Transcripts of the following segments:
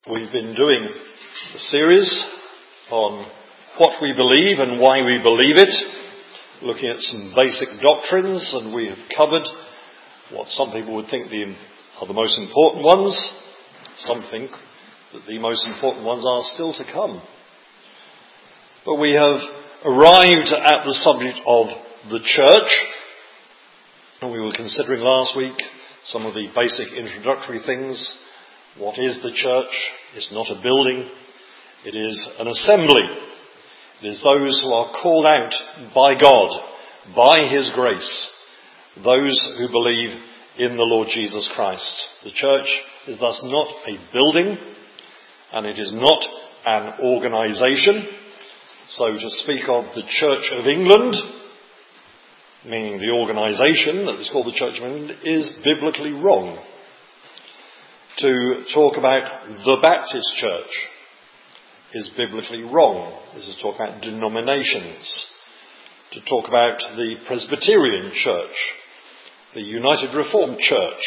We've been doing a series on what we believe and why we believe it, looking at some basic doctrines, and we have covered what some people would think are the most important ones. Some think that the most important ones are still to come. But we have arrived at the subject of the church, and we were considering last week some of the basic introductory things. What is the church? It's not a building. It is an assembly. It is those who are called out by God, by His grace, those who believe in the Lord Jesus Christ. The church is thus not a building, and it is not an organisation. So to speak of the Church of England, meaning the organisation that is called the Church of England, is biblically wrong. To talk about the Baptist Church is biblically wrong. This is talk about denominations. To talk about the Presbyterian Church, the United Reformed Church,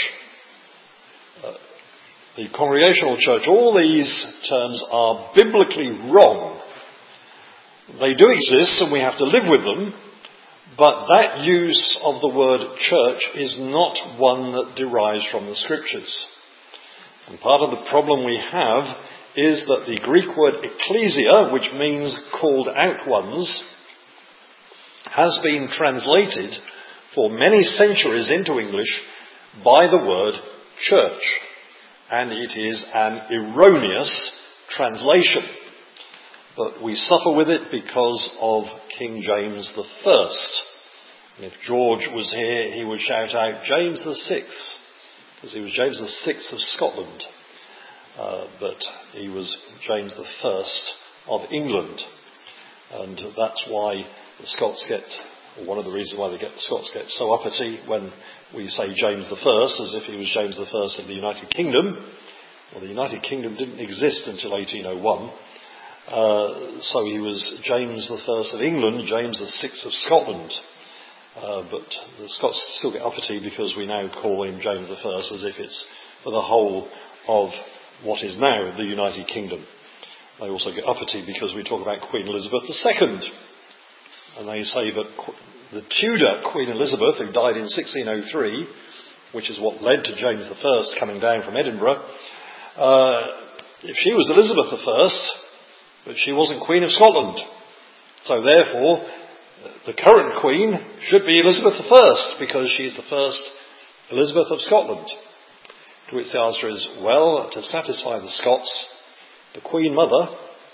the Congregational Church, all these terms are biblically wrong. They do exist and we have to live with them, but that use of the word church is not one that derives from the Scriptures. And part of the problem we have is that the Greek word ecclesia, which means called out ones, has been translated for many centuries into English by the word church. And it is an erroneous translation. But we suffer with it because of King James I. And if George was here, he would shout out James VI, because he was James VI of Scotland. But he was James I of England. And that's why the Scots or one of the reasons why the Scots get so uppity when we say James I, as if he was James I of the United Kingdom. Well, the United Kingdom didn't exist until 1801. So he was James I of England, James VI of Scotland. But the Scots still get uppity because we now call him James I as if it's for the whole of what is now the United Kingdom. They also get uppity because we talk about Queen Elizabeth II. And they say that the Tudor Queen Elizabeth, who died in 1603, which is what led to James I coming down from Edinburgh, if she was Elizabeth I, but she wasn't Queen of Scotland. So therefore, the current Queen should be Elizabeth I, because she's the first Elizabeth of Scotland. To which the answer is, well, to satisfy the Scots, the Queen Mother,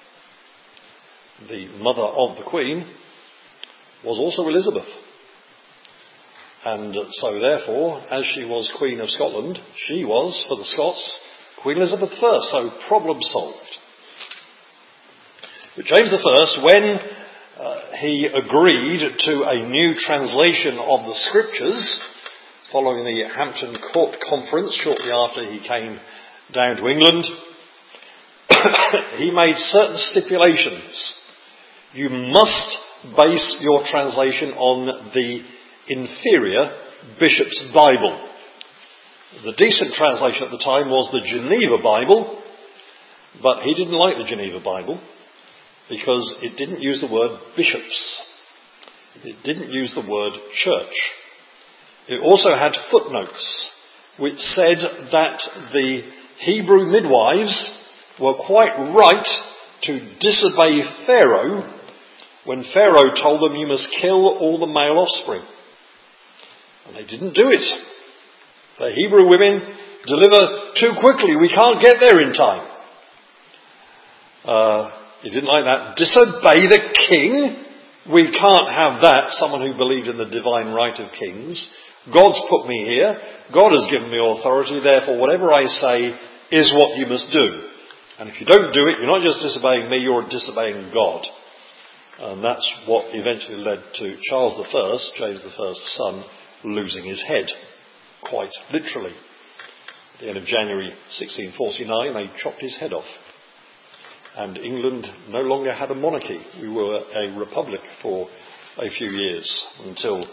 the mother of the Queen, was also Elizabeth. And so therefore, as she was Queen of Scotland, she was, for the Scots, Queen Elizabeth I. So problem solved. But James I, when he agreed to a new translation of the Scriptures, following the Hampton Court Conference, shortly after he came down to England, he made certain stipulations. You must base your translation on the inferior Bishop's Bible. The decent translation at the time was the Geneva Bible, but he didn't like the Geneva Bible because it didn't use the word bishops. It didn't use the word church. It also had footnotes which said that the Hebrew midwives were quite right to disobey Pharaoh when Pharaoh told them, you must kill all the male offspring. And they didn't do it. The Hebrew women deliver too quickly. We can't get there in time. He didn't like that. Disobey the king? We can't have that. Someone who believed in the divine right of kings. God's put me here. God has given me authority. Therefore, whatever I say is what you must do. And if you don't do it, you're not just disobeying me, you're disobeying God. And that's what eventually led to Charles I, James I's son, losing his head. Quite literally. At the end of January 1649, they chopped his head off. And England no longer had a monarchy. We were a republic for a few years until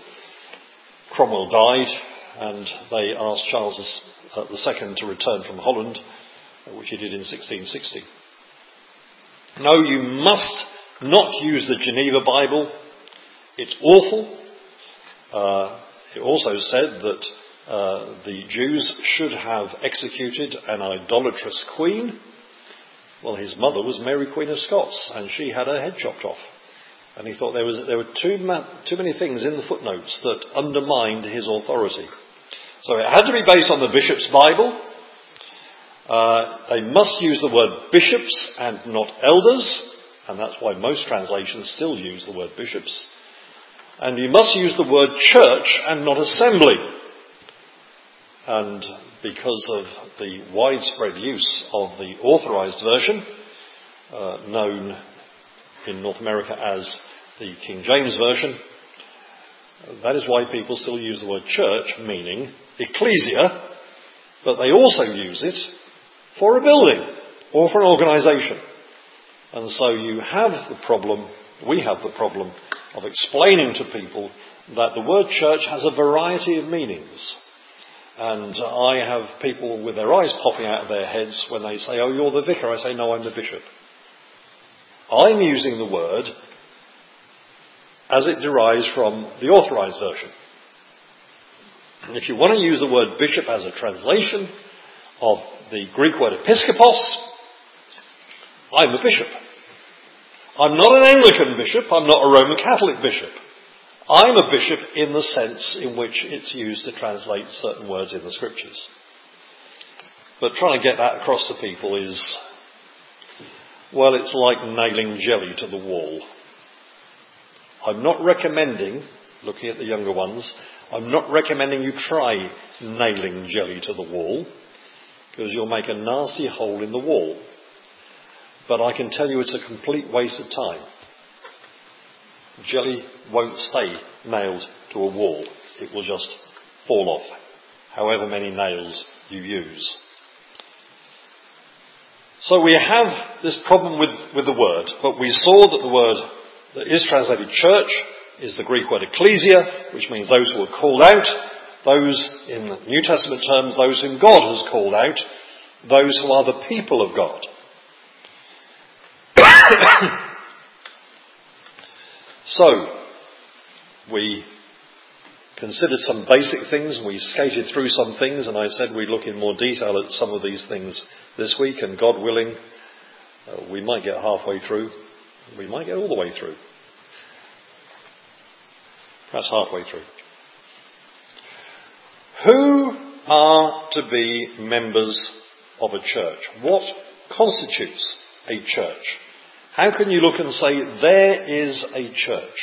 Cromwell died and they asked Charles II to return from Holland which he did in 1660. No, you must not use the Geneva Bible. It's awful. It also said that the Jews should have executed an idolatrous queen. Well, his mother was Mary Queen of Scots, and she had her head chopped off. And he thought there were too many things in the footnotes that undermined his authority. So it had to be based on the bishop's Bible. They must use the word bishops and not elders, and that's why most translations still use the word bishops. And you must use the word church and not assembly. And because of the widespread use of the authorised version, known in North America as the King James Version, that is why people still use the word church, meaning ecclesia, but they also use it for a building or for an organisation. And so we have the problem of explaining to people that the word church has a variety of meanings. And I have people with their eyes popping out of their heads when they say, "Oh, you're the vicar." I say, "No, I'm the bishop." I'm using the word as it derives from the authorised version. And if you want to use the word bishop as a translation of the Greek word episkopos, I'm a bishop. I'm not an Anglican bishop. I'm not a Roman Catholic bishop. I'm a bishop in the sense in which it's used to translate certain words in the scriptures. But trying to get that across to people is, well, it's like nailing jelly to the wall. I'm not recommending, looking at the younger ones, I'm not recommending you try nailing jelly to the wall, because you'll make a nasty hole in the wall. But I can tell you it's a complete waste of time. Jelly won't stay nailed to a wall. It will just fall off, however many nails you use. So we have this problem with the word, but we saw that the word that is translated church is the Greek word ecclesia, which means those who are called out, those, in New Testament terms, those whom God has called out, those who are the people of God. So, we considered some basic things, we skated through some things, and I said we'd look in more detail at some of these things this week, and God willing, we might get halfway through, we might get all the way through. Perhaps halfway through. Who are to be members of a church? What constitutes a church? How can you look and say, there is a church?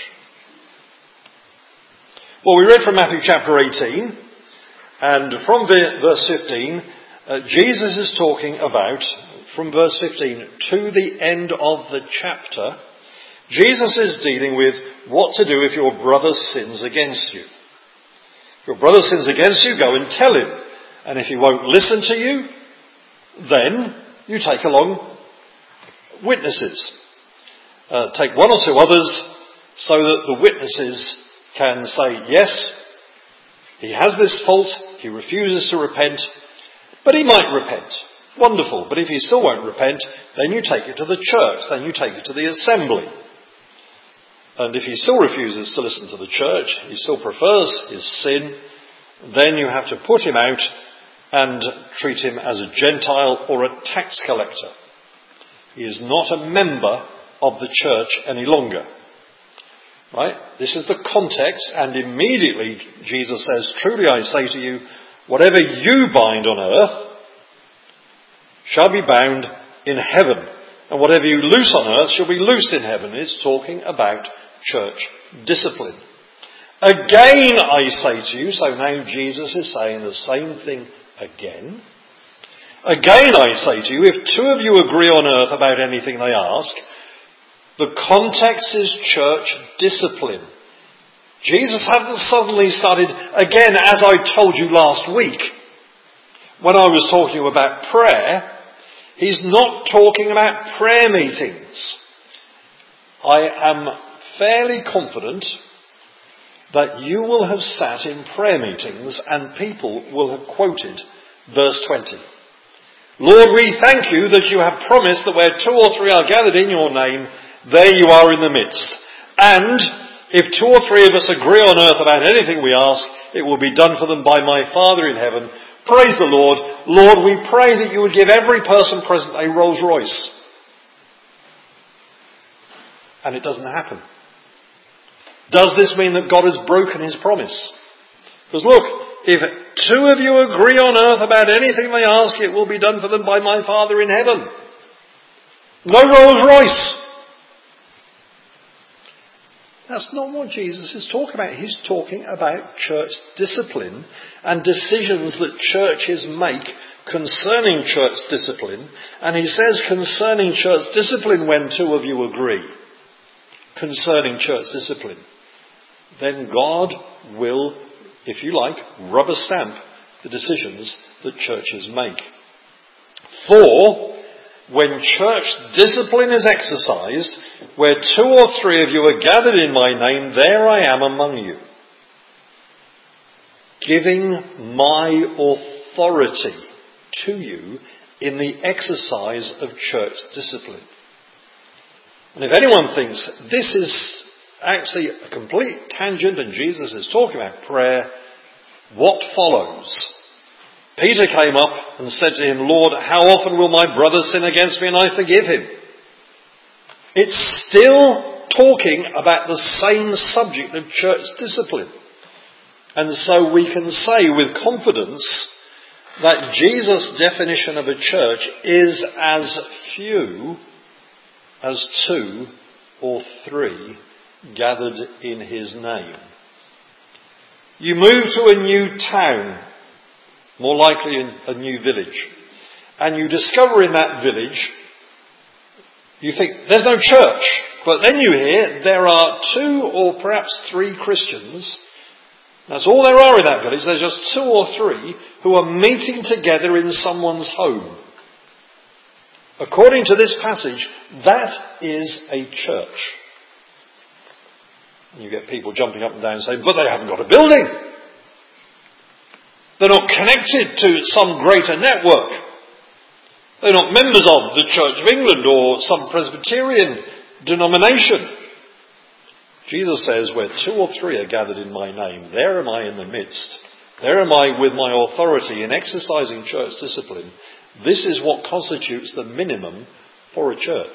Well, we read from Matthew chapter 18, and from verse 15, Jesus is talking about, from verse 15 to the end of the chapter, Jesus is dealing with what to do if your brother sins against you. If your brother sins against you, go and tell him. And if he won't listen to you, then you take along witnesses. Take one or two others so that the witnesses can say, yes, he has this fault, he refuses to repent, but he might repent. Wonderful. But if he still won't repent, then you take it to the church, then you take it to the assembly. And if he still refuses to listen to the church, he still prefers his sin, then you have to put him out and treat him as a Gentile or a tax collector. He is not a member of the church any longer. Right? This is the context, and immediately Jesus says, truly I say to you, whatever you bind on earth shall be bound in heaven, and whatever you loose on earth shall be loosed in heaven. It's talking about church discipline. Again I say to you, so now Jesus is saying the same thing again. Again I say to you, if two of you agree on earth about anything they ask, the context is church discipline. Jesus hasn't suddenly started, again, as I told you last week, when I was talking about prayer, he's not talking about prayer meetings. I am fairly confident that you will have sat in prayer meetings and people will have quoted verse 20. Lord, we thank you that you have promised that where 2 or 3 are gathered in your name, there you are in the midst. And if 2 or 3 of us agree on earth about anything we ask, it will be done for them by my Father in heaven. Praise the Lord. Lord, we pray that you would give every person present a Rolls Royce. And it doesn't happen. Does this mean that God has broken his promise? Because look, if 2 of you agree on earth about anything they ask, it will be done for them by my Father in heaven. No Rolls Royce. That's not what Jesus is talking about. He's talking about church discipline and decisions that churches make concerning church discipline. And he says concerning church discipline when 2 of you agree. Concerning church discipline. Then God will, if you like, rubber stamp the decisions that churches make. For when church discipline is exercised, where 2 or 3 of you are gathered in my name, there I am among you, giving my authority to you in the exercise of church discipline. And if anyone thinks this is actually a complete tangent and Jesus is talking about prayer, what follows? Peter came up and said to him, Lord, how often will my brother sin against me and I forgive him? It's still talking about the same subject of church discipline. And so we can say with confidence that Jesus' definition of a church is as few as 2 or 3 gathered in his name. You move to a new town, more likely in a new village, and you discover in that village, you think, there's no church. But then you hear there are 2 or perhaps 3 Christians. That's all there are in that village. There's just 2 or 3 who are meeting together in someone's home. According to this passage, that is a church. And you get people jumping up and down saying, but they haven't got a building. They're not connected to some greater network. They're not members of the Church of England or some Presbyterian denomination. Jesus says, where 2 or 3 are gathered in my name, there am I in the midst. There am I with my authority in exercising church discipline. This is what constitutes the minimum for a church.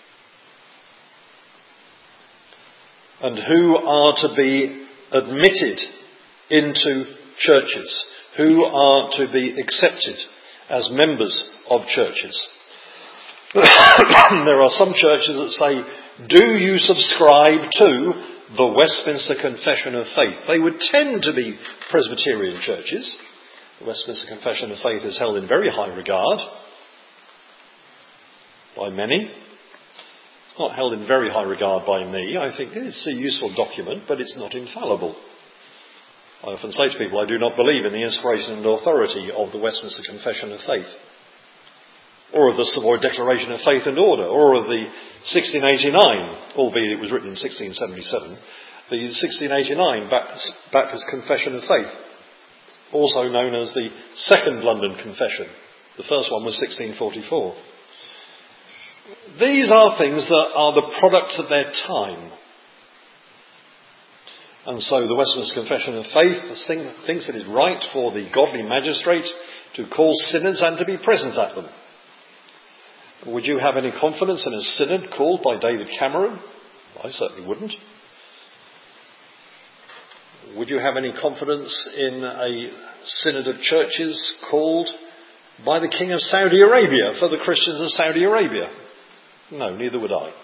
And who are to be admitted into churches? Who are to be accepted as members of churches? There are some churches that say, do you subscribe to the Westminster Confession of Faith? They would tend to be Presbyterian churches. The Westminster Confession of Faith is held in very high regard by many. It's not held in very high regard by me. I think it's a useful document, but it's not infallible. I often say to people, I do not believe in the inspiration and authority of the Westminster Confession of Faith, or of the Savoy Declaration of Faith and Order, or of the 1689, albeit it was written in 1677, the 1689 Baptist Confession of Faith, also known as the Second London Confession. The first one was 1644. These are things that are the products of their time. And so the Westminster Confession of Faith thinks it is right for the godly magistrate to call synods and to be present at them. Would you have any confidence in a synod called by David Cameron? I certainly wouldn't. Would you have any confidence in a synod of churches called by the King of Saudi Arabia for the Christians of Saudi Arabia? No, neither would I.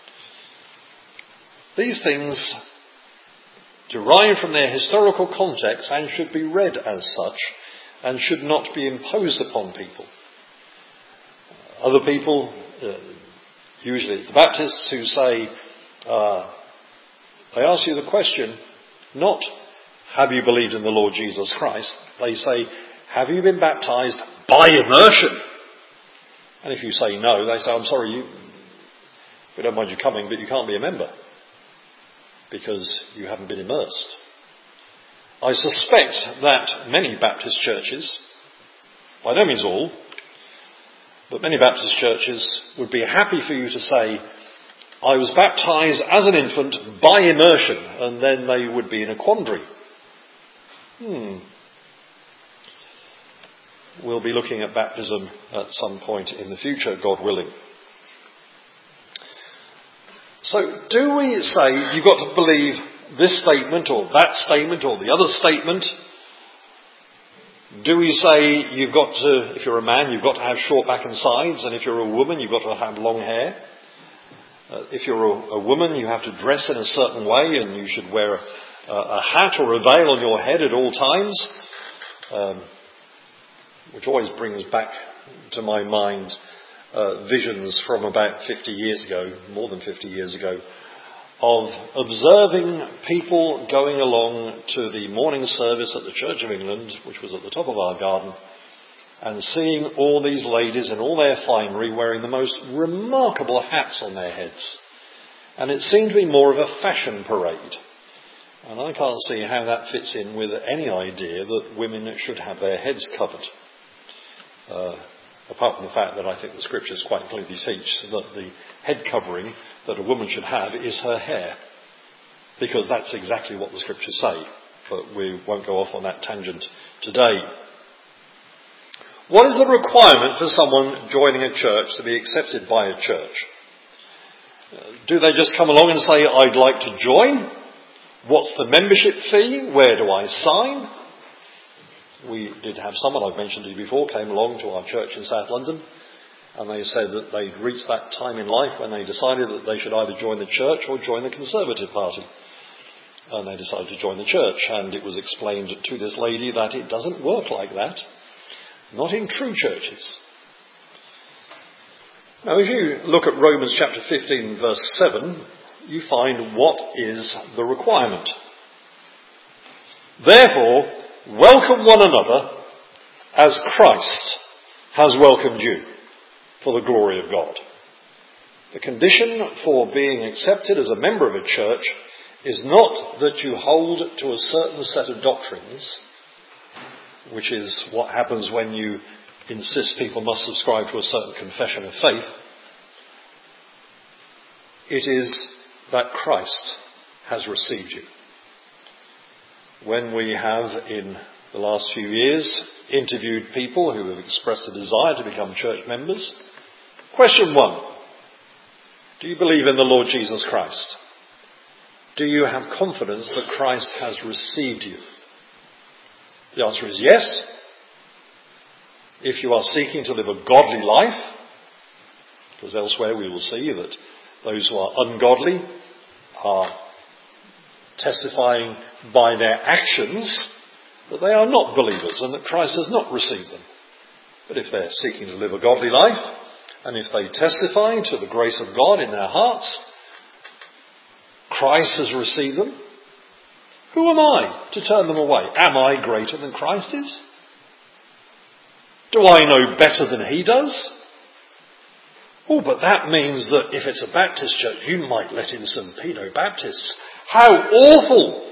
These things derive from their historical context and should be read as such and should not be imposed upon people. Other people, usually it's the Baptists, who say, they ask you the question, not have you believed in the Lord Jesus Christ? They say, have you been baptized by immersion? And if you say no, they say, I'm sorry, we don't mind you coming, but you can't be a member because you haven't been immersed. I suspect that many Baptist churches, by no means all, But many Baptist churches would be happy for you to say, I was baptised as an infant by immersion, and then they would be in a quandary. We'll be looking at baptism at some point in the future, God willing. So do we say you've got to believe this statement or that statement or the other statement? Do we say you've got to, if you're a man, you've got to have short back and sides, and if you're a woman, you've got to have long hair? If you're a woman, you have to dress in a certain way, and you should wear a hat or a veil on your head at all times, which always brings back to my mind visions from about 50 years ago, more than 50 years ago, of observing people going along to the morning service at the Church of England, which was at the top of our garden, and seeing all these ladies in all their finery wearing the most remarkable hats on their heads. And it seemed to be more of a fashion parade. And I can't see how that fits in with any idea that women should have their heads covered. Apart from the fact that I think the scriptures quite clearly teach that the head covering that a woman should have is her hair. Because that's exactly what the scriptures say. But we won't go off on that tangent today. What is the requirement for someone joining a church to be accepted by a church? Do they just come along and say, I'd like to join? What's the membership fee? Where do I sign? We did have someone I've mentioned to you before came along to our church in South London, and they said that they'd reached that time in life when they decided that they should either join the church or join the Conservative Party. And they decided to join the church, and it was explained to this lady that it doesn't work like that. Not in true churches. Now, if you look at Romans chapter 15, verse 7, you find what is the requirement. Therefore, welcome one another as Christ has welcomed you for the glory of God. The condition for being accepted as a member of a church is not that you hold to a certain set of doctrines, which is what happens when you insist people must subscribe to a certain confession of faith. It is that Christ has received you. When we have, in the last few years, interviewed people who have expressed a desire to become church members, question 1, do you believe in the Lord Jesus Christ? Do you have confidence that Christ has received you? The answer is yes. If you are seeking to live a godly life, because elsewhere we will see that those who are ungodly are testifying by their actions that they are not believers and that Christ has not received them. But if they're seeking to live a godly life, and if they testify to the grace of God in their hearts, Christ has received them, who am I to turn them away? Am I greater than Christ is? Do I know better than he does? Oh, but that means that if it's a Baptist church, you might let in some pedo-Baptists. How awful!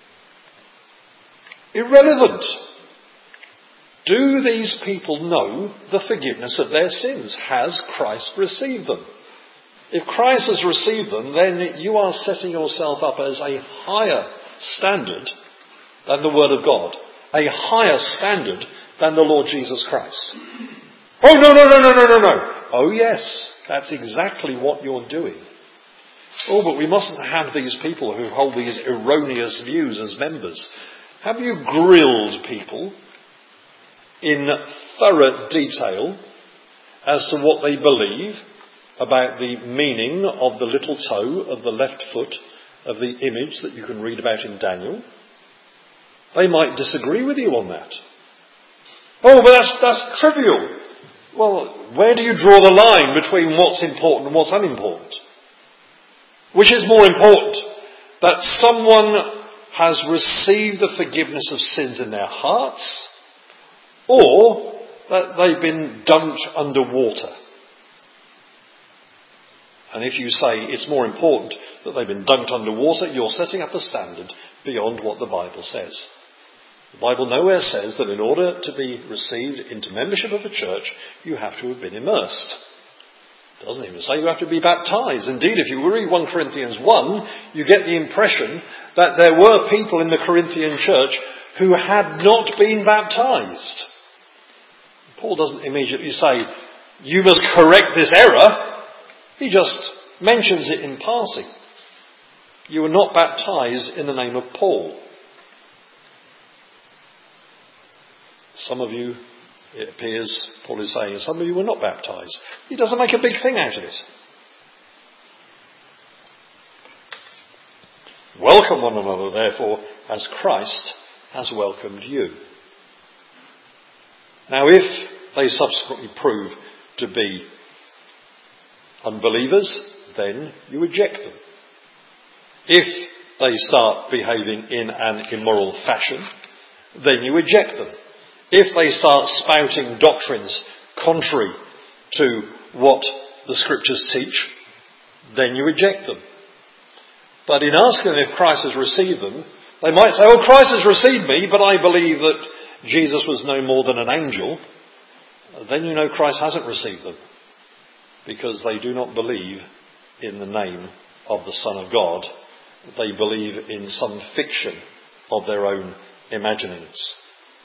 Irrelevant. Do these people know the forgiveness of their sins? Has Christ received them? If Christ has received them, then you are setting yourself up as a higher standard than the Word of God. A higher standard than the Lord Jesus Christ. Oh, no. Oh, yes, that's exactly what you're doing. Oh, but we mustn't have these people who hold these erroneous views as members. Have you grilled people in thorough detail as to what they believe about the meaning of the little toe of the left foot of the image that you can read about in Daniel? They might disagree with you on that. Oh, but that's trivial. Well, where do you draw the line between what's important and what's unimportant? Which is more important? That someone has received the forgiveness of sins in their hearts, or that they've been dunked under water? And if you say it's more important that they've been dunked under water, you're setting up a standard beyond what the Bible says. The Bible nowhere says that in order to be received into membership of a church, you have to have been immersed. It doesn't even say you have to be baptized. Indeed, if you read 1 Corinthians 1, you get the impression that there were people in the Corinthian church who had not been baptized. Paul doesn't immediately say, you must correct this error. He just mentions it in passing. You were not baptized in the name of Paul. Some of you, it appears, Paul is saying, some of you were not baptized. He doesn't make a big thing out of it. Welcome one another, therefore, as Christ has welcomed you. Now, if they subsequently prove to be unbelievers, then you eject them. If they start behaving in an immoral fashion, then you eject them. If they start spouting doctrines contrary to what the scriptures teach, then you reject them. But in asking them if Christ has received them, they might say, oh, Christ has received me, but I believe that Jesus was no more than an angel. Then you know Christ hasn't received them, because they do not believe in the name of the Son of God. They believe in some fiction of their own imaginings.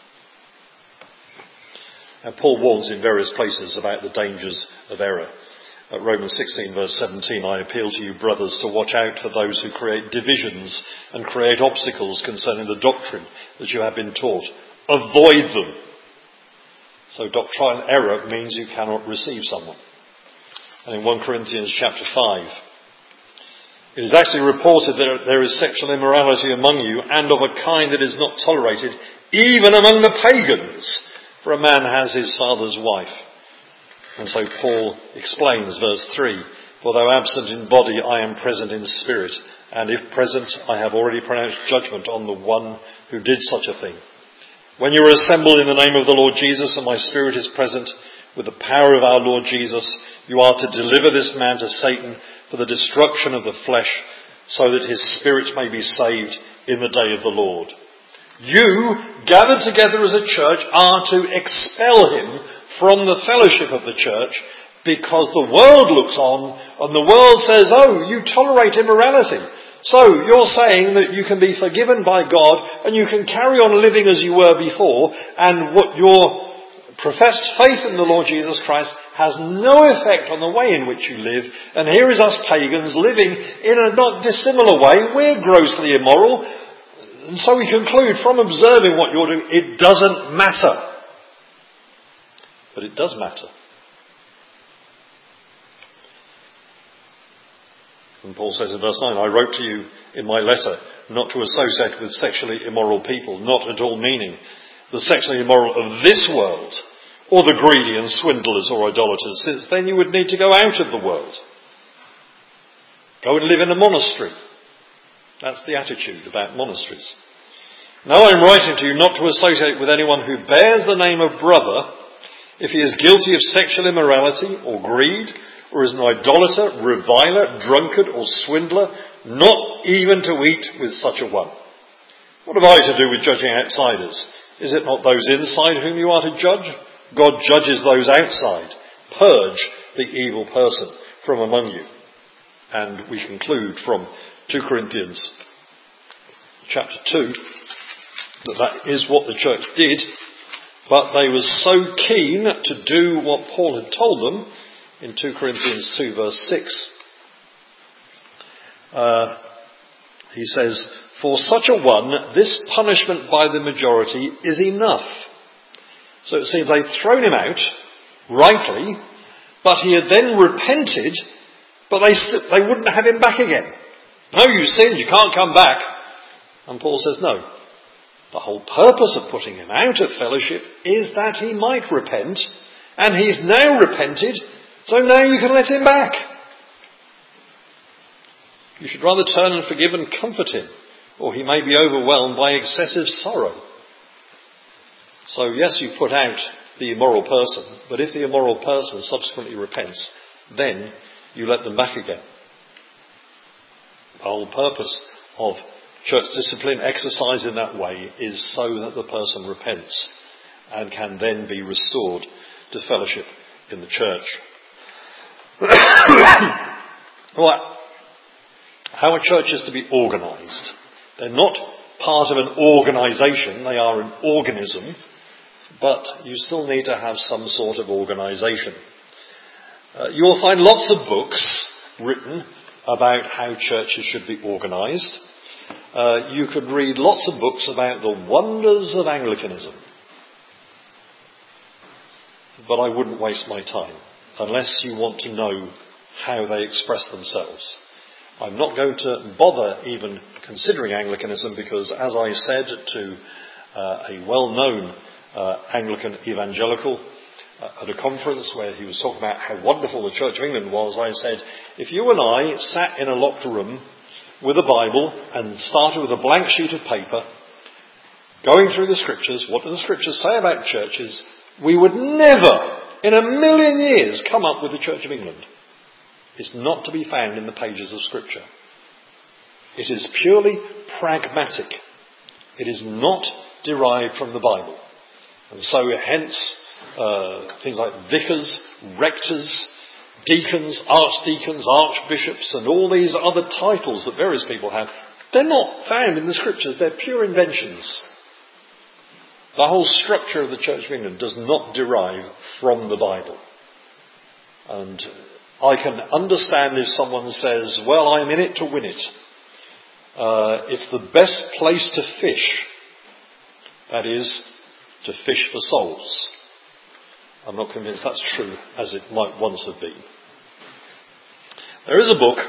Now, Paul warns in various places about the dangers of error. At Romans 16 verse 17, I appeal to you, brothers, to watch out for those who create divisions and create obstacles concerning the doctrine that you have been taught. Avoid them. So doctrinal error means you cannot receive someone. And in 1 Corinthians chapter 5, it is actually reported that there is sexual immorality among you, and of a kind that is not tolerated, even among the pagans. For a man has his father's wife. And so Paul explains verse 3, for though absent in body, I am present in spirit, and if present, I have already pronounced judgment on the one who did such a thing. When you are assembled in the name of the Lord Jesus, and my spirit is present with the power of our Lord Jesus, you are to deliver this man to Satan for the destruction of the flesh, so that his spirit may be saved in the day of the Lord. You, gathered together as a church, are to expel him from the fellowship of the church, because the world looks on and the world says, oh, you tolerate immorality. So you're saying that you can be forgiven by God and you can carry on living as you were before, and what your professed faith in the Lord Jesus Christ has no effect on the way in which you live. And here is us pagans living in a not dissimilar way. We're grossly immoral. And so we conclude from observing what you're doing, it doesn't matter. But it does matter. And Paul says in verse 9, I wrote to you in my letter not to associate with sexually immoral people, not at all meaning the sexually immoral of this world, or the greedy and swindlers or idolaters, since then you would need to go out of the world. Go and live in a monastery. That's the attitude about monasteries. Now I'm writing to you not to associate with anyone who bears the name of brother if he is guilty of sexual immorality or greed, or is an idolater, reviler, drunkard or swindler, not even to eat with such a one. What have I to do with judging outsiders? Is it not those inside whom you are to judge? God judges those outside. Purge the evil person from among you. And we conclude from 2 Corinthians chapter 2 that is what the church did, but they were so keen to do what Paul had told them in 2 Corinthians 2 verse 6. He says, for such a one, this punishment by the majority is enough. So it seems they'd thrown him out, rightly, but he had then repented, but they wouldn't have him back again. No, you sinned, you can't come back. And Paul says, no. The whole purpose of putting him out of fellowship is that he might repent, and he's now repented, so now you can let him back. You should rather turn and forgive and comfort him, or he may be overwhelmed by excessive sorrow. So yes, you put out the immoral person, but if the immoral person subsequently repents, then you let them back again. The whole purpose of church discipline exercised in that way is so that the person repents and can then be restored to fellowship in the church. Well, how a church is to be organised. They're not part of an organisation, they are an organism, but you still need to have some sort of organisation. You will find lots of books written about how churches should be organised. You could read lots of books about the wonders of Anglicanism. But I wouldn't waste my time unless you want to know how they express themselves. I'm not going to bother even considering Anglicanism because, as I said to a well-known Anglican evangelical at a conference where he was talking about how wonderful the Church of England was, I said, if you and I sat in a locked room with a Bible and started with a blank sheet of paper, going through the Scriptures, what do the Scriptures say about churches, we would never, in a million years, come up with the Church of England. It's not to be found in the pages of Scripture. It is purely pragmatic. It is not derived from the Bible. And so hence things like vicars, rectors, deacons, archdeacons, archbishops, and all these other titles that various people have, they're not found in the Scriptures. They're pure inventions. The whole structure of the Church of England does not derive from the Bible. And I can understand if someone says, well, I'm in it to win it. It's the best place to fish. That is, to fish for souls. I'm not convinced that's true as it might once have been. There is a book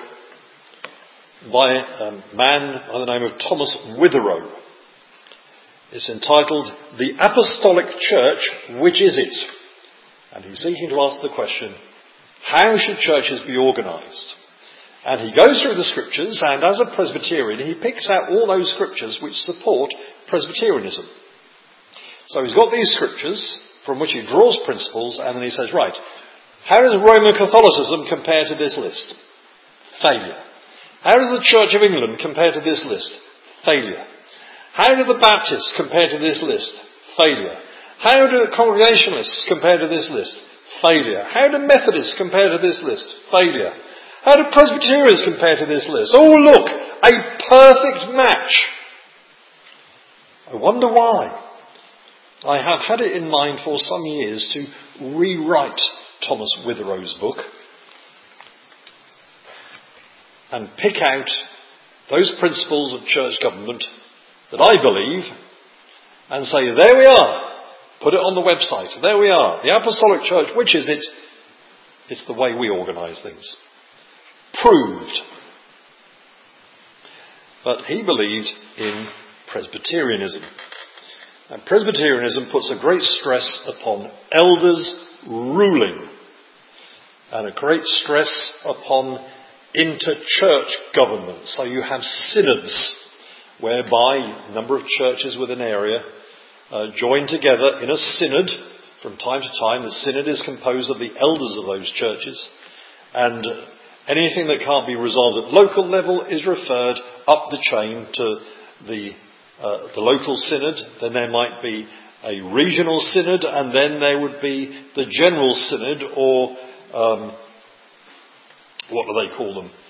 by a man by the name of Thomas Witherow. It's entitled The Apostolic Church, Which Is It? And he's seeking to ask the question, how should churches be organised? And he goes through the Scriptures, and as a Presbyterian, he picks out all those Scriptures which support Presbyterianism. So he's got these Scriptures from which he draws principles, and then he says, right, how does Roman Catholicism compare to this list? Failure. How does the Church of England compare to this list? Failure. How do the Baptists compare to this list? Failure. How do Congregationalists compare to this list? Failure. How do Methodists compare to this list? Failure. How do Presbyterians compare to this list? Oh look, a perfect match. I wonder why. I have had it in mind for some years to rewrite Thomas Witherow's book and pick out those principles of church government that I believe and say, there we are. Put it on the website. There we are. The Apostolic Church, which is it? It's the way we organise things. Proved. But he believed in Presbyterianism. And Presbyterianism puts a great stress upon elders ruling and a great stress upon inter-church government. So you have synods whereby a number of churches within an area join together in a synod. From time to time, the synod is composed of the elders of those churches, and anything that can't be resolved at local level is referred up the chain to the local synod. Then there might be a regional synod, and then there would be the general synod, or what do they call them?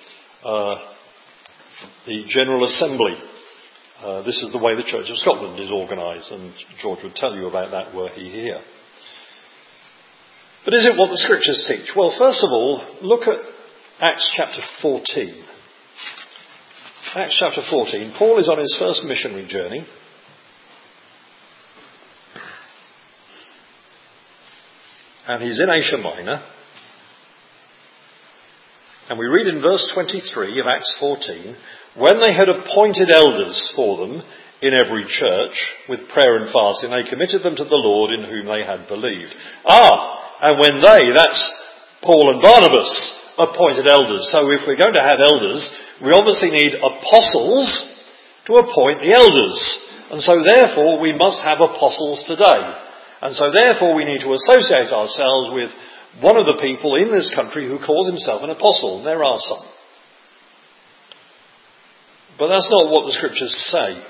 The General Assembly. This is the way the Church of Scotland is organised, and George would tell you about that were he here. But is it what the Scriptures teach? Well, first of all, look at Acts chapter 14. Acts chapter 14. Paul is on his first missionary journey. And he's in Asia Minor. And we read in verse 23 of Acts 14, when they had appointed elders for them in every church with prayer and fasting, they committed them to the Lord in whom they had believed. And when they, that's Paul and Barnabas, appointed elders. So if we're going to have elders, we obviously need apostles to appoint the elders. And so therefore we must have apostles today. And so therefore we need to associate ourselves with one of the people in this country who calls himself an apostle. And there are some. But that's not what the scriptures say.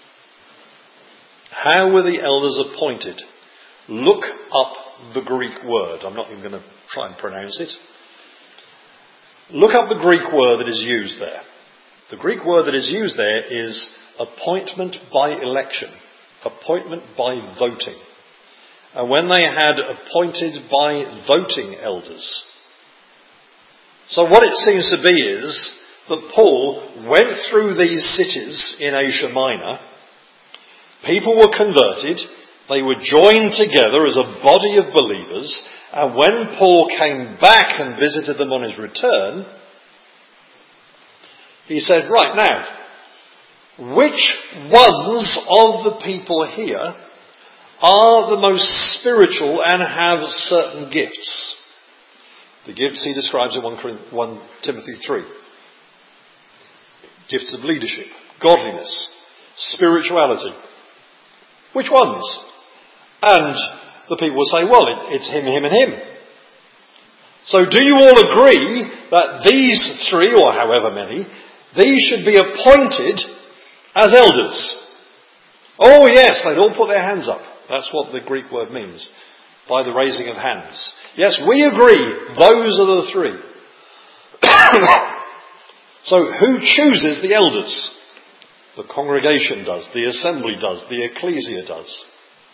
How were the elders appointed? Look up the Greek word. I'm not even going to try and pronounce it. Look up the Greek word that is used there. The Greek word that is used there is appointment by election. Appointment by voting. And when they had appointed by voting elders. So what it seems to be is that Paul went through these cities in Asia Minor. People were converted. They were joined together as a body of believers. And when Paul came back and visited them on his return, he said, right now, which ones of the people here are the most spiritual and have certain gifts? The gifts he describes in 1 Timothy 3. Gifts of leadership, godliness, spirituality. Which ones? And the people will say, well, it's him, him and him. So do you all agree that these three, or however many, these should be appointed as elders? Oh yes, they'd all put their hands up. That's what the Greek word means, by the raising of hands. Yes, we agree, those are the three. So who chooses the elders? The congregation does, the assembly does, the ecclesia does.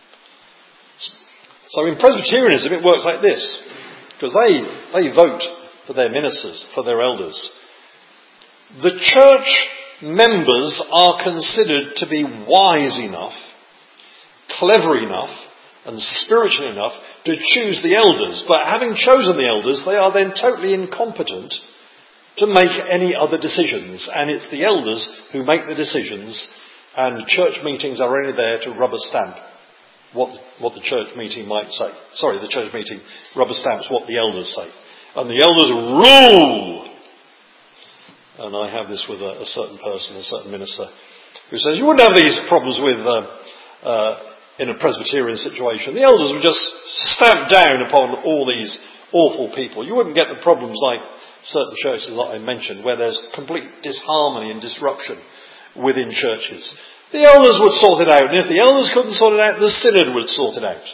So in Presbyterianism it works like this, because they vote for their ministers, for their elders. The church members are considered to be wise enough, clever enough, and spiritual enough to choose the elders. But having chosen the elders, they are then totally incompetent to make any other decisions. And it's the elders who make the decisions, and church meetings are only there to rubber stamp what the church meeting might say. Sorry, the church meeting rubber stamps what the elders say. And the elders rule! And I have this with a certain person, a certain minister, who says, you wouldn't have these problems with in a Presbyterian situation. The elders would just stamp down upon all these awful people. You wouldn't get the problems like certain churches that I mentioned, where there's complete disharmony and disruption within churches. The elders would sort it out, and if the elders couldn't sort it out, the synod would sort it out.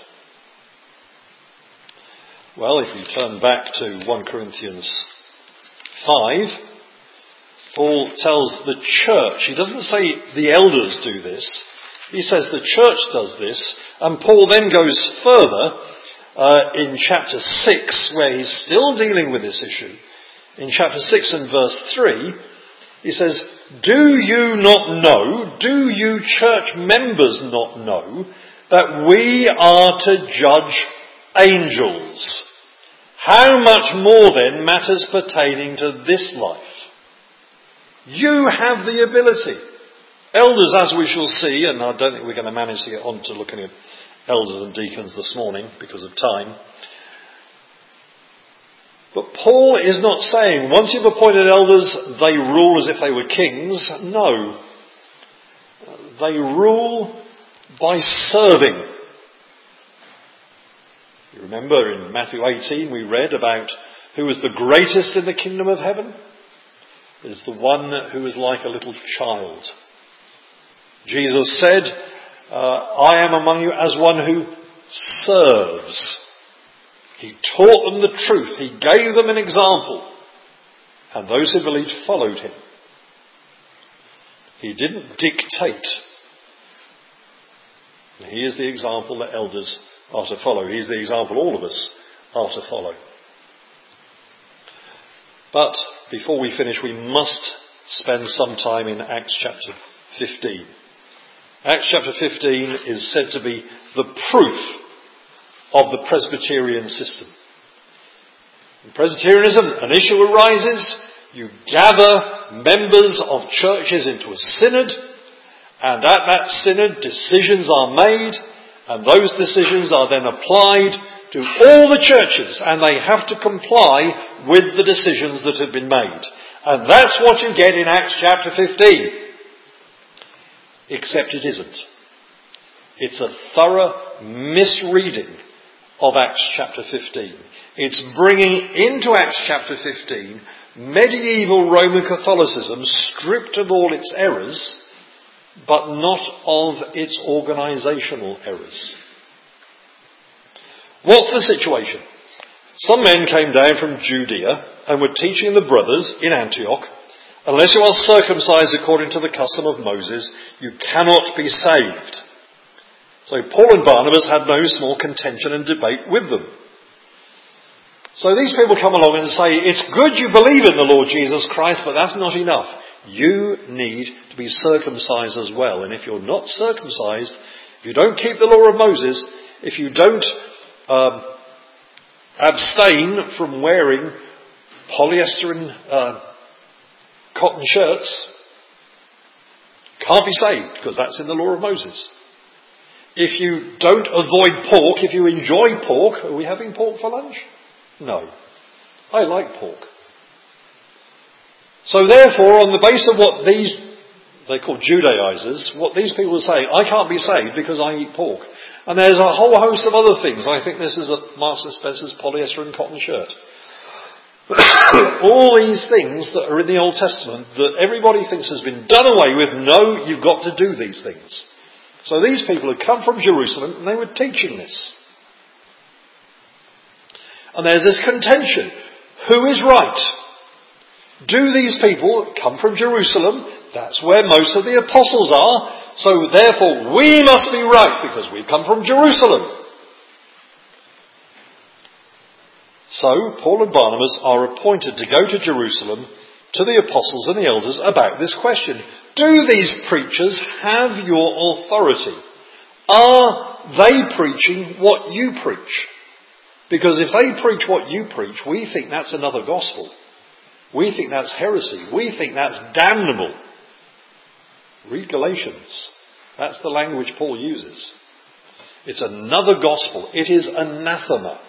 Well, if you turn back to 1 Corinthians 5, Paul tells the church, he doesn't say the elders do this, he says the church does this, and Paul then goes further in chapter 6, where he's still dealing with this issue. In chapter 6 and verse 3, he says, do you not know, do you church members not know, that we are to judge angels? How much more then matters pertaining to this life? You have the ability. Elders, as we shall see, and I don't think we're going to manage to get on to looking at elders and deacons this morning because of time. But Paul is not saying, once you've appointed elders, they rule as if they were kings. No. They rule by serving. You remember in Matthew 18 we read about who was the greatest in the kingdom of heaven? It is the one who is like a little child. Jesus said, I am among you as one who serves. He taught them the truth. He gave them an example. And those who believed followed him. He didn't dictate. He is the example that elders are to follow. He's the example all of us are to follow. But before we finish, we must spend some time in Acts chapter 15. Acts chapter 15 is said to be the proof of the Presbyterian system. In Presbyterianism, an issue arises, you gather members of churches into a synod, and at that synod decisions are made, and those decisions are then applied to all the churches, and they have to comply with the decisions that have been made. And that's what you get in Acts chapter 15. Except it isn't. It's a thorough misreading of Acts chapter 15. It's bringing into Acts chapter 15 medieval Roman Catholicism stripped of all its errors, but not of its organisational errors. What's the situation? Some men came down from Judea and were teaching the brothers in Antioch, unless you are circumcised according to the custom of Moses, you cannot be saved. So Paul and Barnabas had no small contention and debate with them. So these people come along and say, it's good you believe in the Lord Jesus Christ, but that's not enough. You need to be circumcised as well. And if you're not circumcised, if you don't keep the law of Moses, if you don't abstain from wearing polyester and cotton shirts, can't be saved, because that's in the law of Moses. If you don't avoid pork, if you enjoy pork, are we having pork for lunch? No. I like pork. So therefore, on the basis of what these, they call Judaizers, what these people say, I can't be saved because I eat pork. And there's a whole host of other things. I think this is a Marks and Spencer's polyester and cotton shirt. All these things that are in the Old Testament that everybody thinks has been done away with, no, you've got to do these things. So these people had come from Jerusalem and they were teaching this. And there's this contention. Who is right? Do these people come from Jerusalem? That's where most of the apostles are. So therefore we must be right because we've come from Jerusalem. So Paul and Barnabas are appointed to go to Jerusalem to the apostles and the elders about this question. Do these preachers have your authority? Are they preaching what you preach? Because if they preach what you preach, we think that's another gospel. We think that's heresy. We think that's damnable. Read Galatians. That's the language Paul uses. It's another gospel. It is anathema.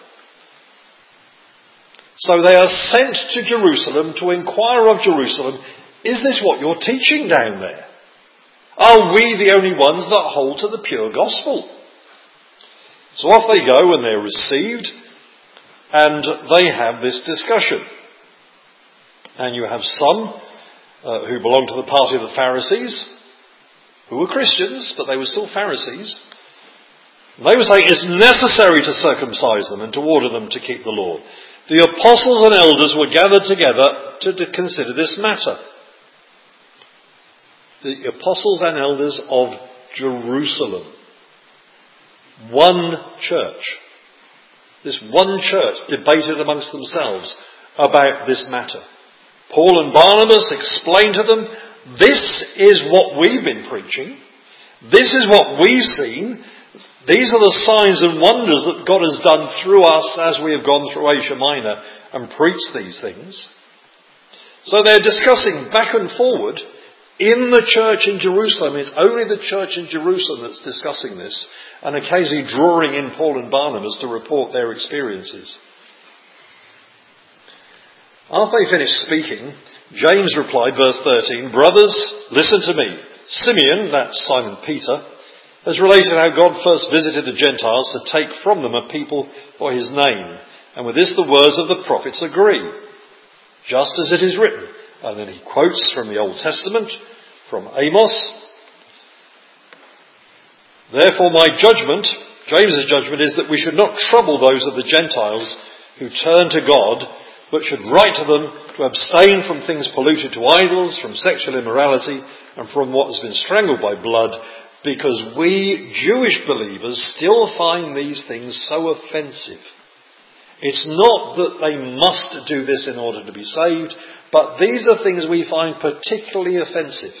So they are sent to Jerusalem to inquire of Jerusalem, is this what you're teaching down there? Are we the only ones that hold to the pure gospel? So off they go and they're received and they have this discussion. And you have some who belong to the party of the Pharisees, who were Christians, but they were still Pharisees. They were saying it's necessary to circumcise them and to order them to keep the law. The apostles and elders were gathered together to consider this matter. The apostles and elders of Jerusalem. One church. This one church debated amongst themselves about this matter. Paul and Barnabas explained to them, this is what we've been preaching. This is what we've seen. These are the signs and wonders that God has done through us as we have gone through Asia Minor and preached these things. So they're discussing back and forward in the church in Jerusalem. It's only the church in Jerusalem that's discussing this and occasionally drawing in Paul and Barnabas to report their experiences. After they finished speaking, James replied, verse 13, brothers, listen to me. Simeon, that's Simon Peter, has related how God first visited the Gentiles to take from them a people for his name. And with this the words of the prophets agree, just as it is written. And then he quotes from the Old Testament, from Amos. Therefore my judgment, James's judgment, is that we should not trouble those of the Gentiles who turn to God, but should write to them to abstain from things polluted to idols, from sexual immorality, and from what has been strangled by blood, because we Jewish believers still find these things so offensive. It's not that they must do this in order to be saved, but these are things we find particularly offensive.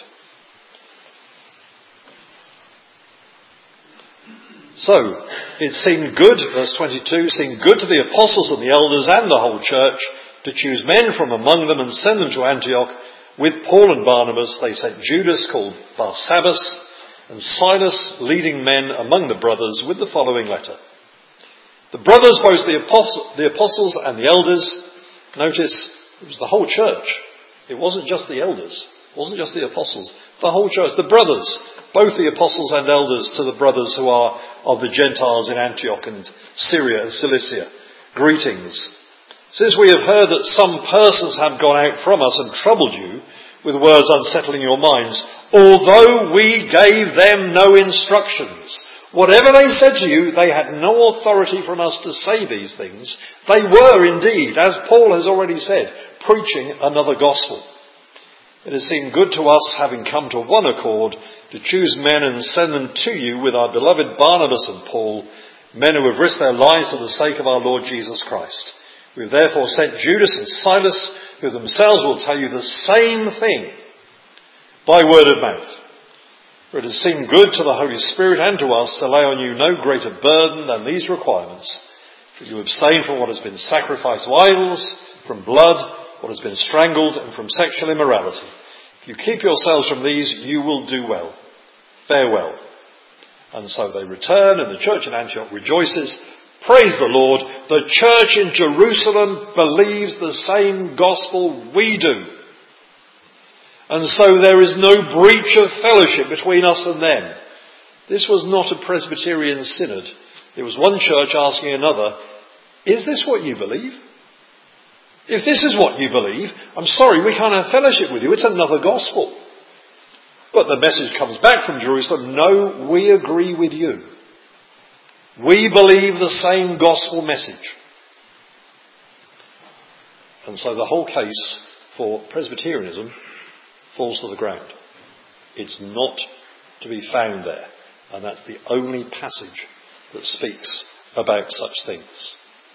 So, it seemed good, verse 22, seemed good to the apostles and the elders and the whole church to choose men from among them and send them to Antioch. With Paul and Barnabas, they sent Judas, called Barsabbas, and Silas, leading men among the brothers, with the following letter. The brothers, both the apostles and the elders, notice it was the whole church. It wasn't just the elders. It wasn't just the apostles. The whole church, the brothers, both the apostles and elders, to the brothers who are of the Gentiles in Antioch and Syria and Cilicia. Greetings. Since we have heard that some persons have gone out from us and troubled you with words unsettling your minds, although we gave them no instructions, whatever they said to you, they had no authority from us to say these things. They were indeed, as Paul has already said, preaching another gospel. It has seemed good to us, having come to one accord, to choose men and send them to you with our beloved Barnabas and Paul, men who have risked their lives for the sake of our Lord Jesus Christ. We have therefore sent Judas and Silas, who themselves will tell you the same thing by word of mouth. For it has seemed good to the Holy Spirit and to us to lay on you no greater burden than these requirements, that you abstain from what has been sacrificed to idols, from blood, what has been strangled, and from sexual immorality. If you keep yourselves from these, you will do well. Farewell. And so they return, and the church in Antioch rejoices. Praise the Lord. The church in Jerusalem believes the same gospel we do. And so there is no breach of fellowship between us and them. This was not a Presbyterian synod. It was one church asking another, is this what you believe? If this is what you believe, I'm sorry, we can't have fellowship with you. It's another gospel. But the message comes back from Jerusalem, no, we agree with you. We believe the same gospel message. And so the whole case for Presbyterianism falls to the ground. It's not to be found there. And that's the only passage that speaks about such things.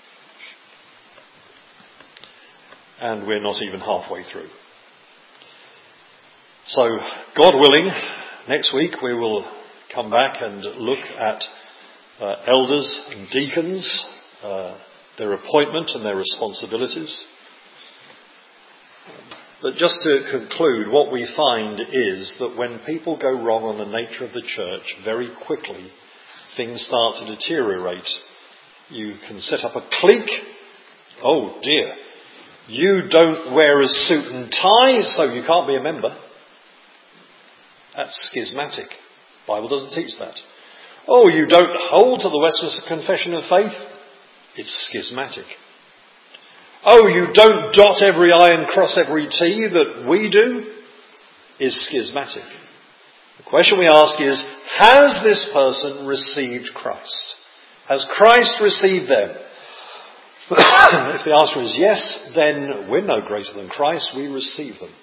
And we're not even halfway through. So, God willing, next week we will come back and look at elders and deacons, their appointment and their responsibilities. But just to conclude, what we find is that when people go wrong on the nature of the church, very quickly things start to deteriorate. You can set up a clique. Oh dear. You don't wear a suit and tie, so you can't be a member. That's schismatic. The Bible doesn't teach that. Oh, you don't hold to the Westminster Confession of Faith? It's schismatic. Oh, you don't dot every I and cross every T that we do? Is schismatic. The question we ask is, has this person received Christ? Has Christ received them? If the answer is yes, then we're no greater than Christ, we receive them.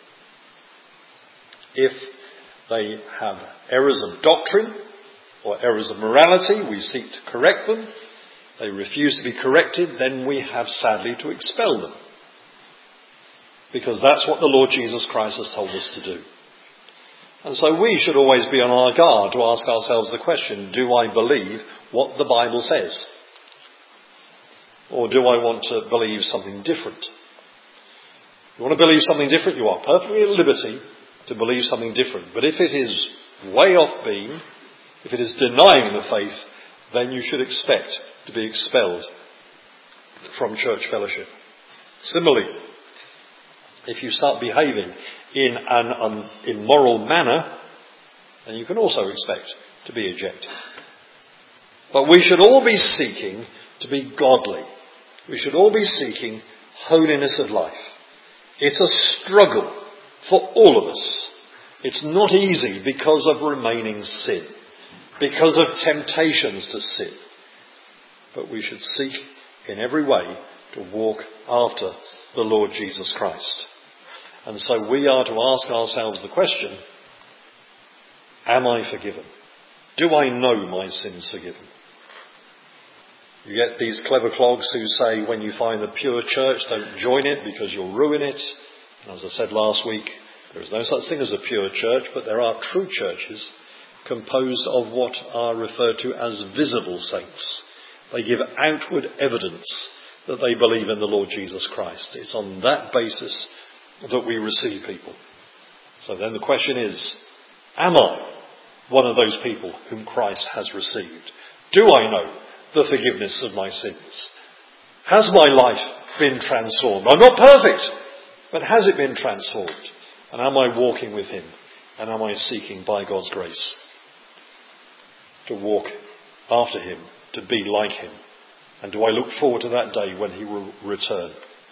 If they have errors of doctrine or errors of morality, we seek to correct them. If they refuse to be corrected, then we have sadly to expel them. Because that's what the Lord Jesus Christ has told us to do. And so we should always be on our guard to ask ourselves the question, do I believe what the Bible says? Or do I want to believe something different? If you want to believe something different, you are perfectly at liberty to believe something different. But if it is way off beam, if it is denying the faith, then you should expect to be expelled from church fellowship. Similarly, if you start behaving in an immoral manner, then you can also expect to be ejected. But we should all be seeking to be godly. We should all be seeking holiness of life. It's a struggle for all of us. It's not easy because of remaining sin, because of temptations to sin. But we should seek in every way to walk after the Lord Jesus Christ. And so we are to ask ourselves the question, am I forgiven? Do I know my sins forgiven? You get these clever clogs who say when you find the pure church, don't join it because you'll ruin it. And as I said last week, there is no such thing as a pure church, but there are true churches composed of what are referred to as visible saints. They give outward evidence that they believe in the Lord Jesus Christ. It's on that basis that we receive people. So then the question is, am I one of those people whom Christ has received? Do I know the forgiveness of my sins? Has my life been transformed? I'm not perfect, but has it been transformed? And am I walking with him? And am I seeking by God's grace to walk after him, to be like him? And do I look forward to that day when he will return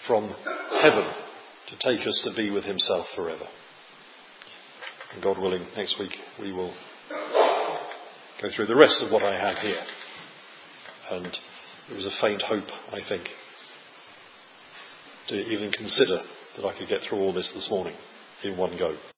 from heaven to take us to be with himself forever. And God willing, next week we will go through the rest of what I have here. And it was a faint hope, I think, to even consider that I could get through all this morning in one go.